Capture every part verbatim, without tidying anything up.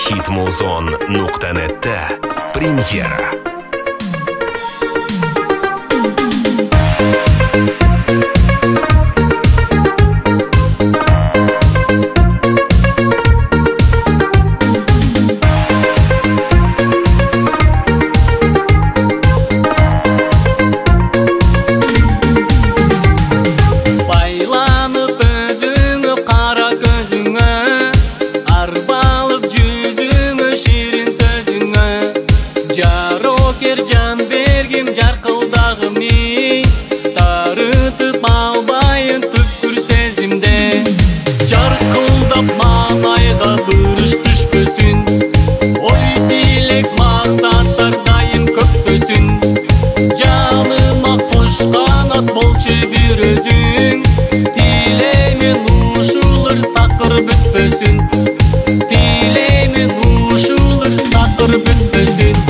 hitmuzon nuqta net'da premyera. Жарокер жан бергем жарқылдағыми, тарытып албайын түпкір сезімде. Жарқылдап маңайға бұрыш түшпөсін, ой тілек мақсаттар дайым көкпөсін. Жаныма қош қанат болчы бір өзің, тілеймен ушулыр тақыр бүтпөсін. Тілеймен ушулыр тақыр бүтпөсін.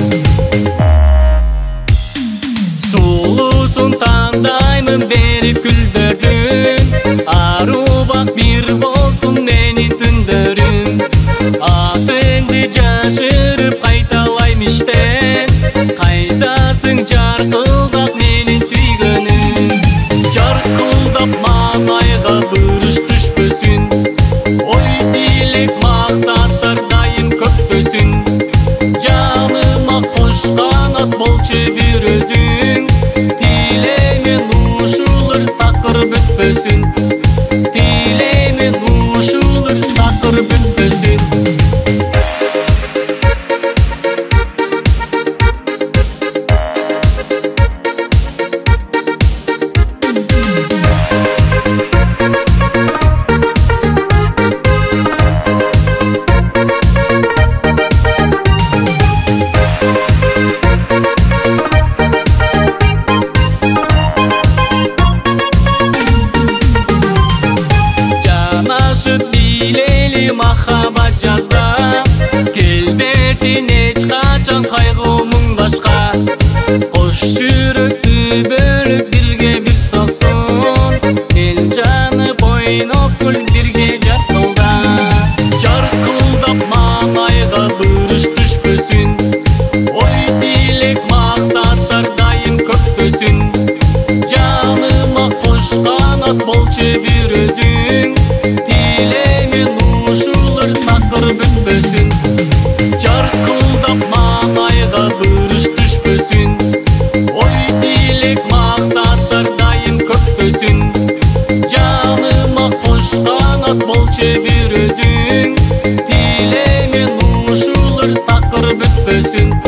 Сұлусын таңдаймын беріп күлдірін, арубақ бір болсын менің түндірін. Атыңды жашырып қайталайм іштен, қайтасың жарқылдап менің сүйгенім. Жарқылдап маңайға бұрыш түшпөсін, ой тілек мақсаттар дайым көкпөсін. Жаныма қош қанат болчы бір өзің, тілеймен ушулыр тақыр бүтпөсін. Тілеймен ушулыр тақыр бүтпөсін. Билейли махаббат жазда, келбесин эч качан кайгы мұңдашқа. Кош жүрөктү бөлүп бирге бир соксун, эл жанып ойноп күл бирге жаркылда. Жаркылдап маңайга бұрыш түшпөсүн, ой тилек максаттар дайым көкпөсүн. Жаныма кош канат болчу бир өзүң, тілеймен ушулыр тақыр бүтпөсүн. Жарқылдап маңайға бұрыш түшпөсүн, ой тілек мақсаттар дайым көкпөсүн. Жаныма қош қанат болчы бір өзүң, тілеймен ушулыр тақыр бүтпөсүн.